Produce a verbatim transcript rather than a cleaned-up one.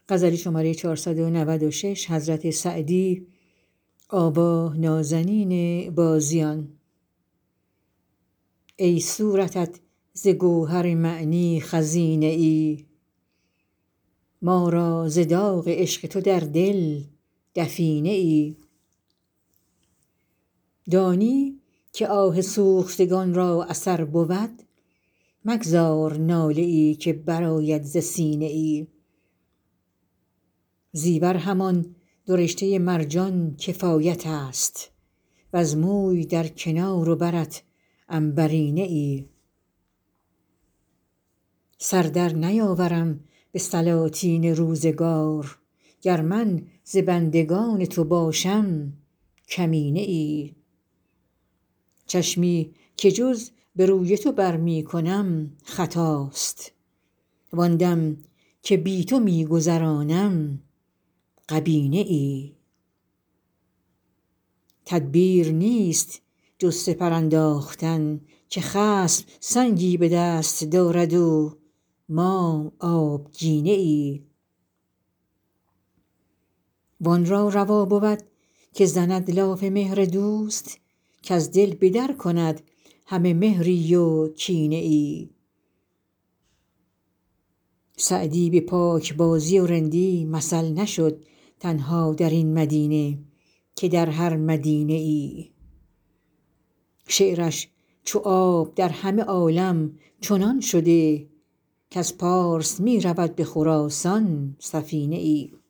ای صورتت ز گوهر معنی خزینه ای ما را ز داغ عشق تو در دل دفینه ای دانی که آه سوختگان را اثر بود مگذار ناله ای که برآید ز سینه ای زیور همان دو رشته مرجان کفایت است وز موی در کنار و برت عنبرینه ای سر در نیاورم به سلاطین روزگار گر من ز بندگان تو باشم کمینه ای چشمی که جز به روی تو بر می کنم خطاست وآن دم که بی تو می گذرانم غبینه ای تدبیر نیست جز سپر انداختن که خصم سنگی به دست دارد و ما آبگینه ای وآن را روا بود که زند لاف مهر دوست کز دل به در کند همه مهری و کینه ای سعدی به پاکبازی و رندی مثل نشد تنها در این مدینه که در هر مدینه ای شعرش چو آب در همه عالم چنان شده کز پارس می رود به خراسان سفینه ای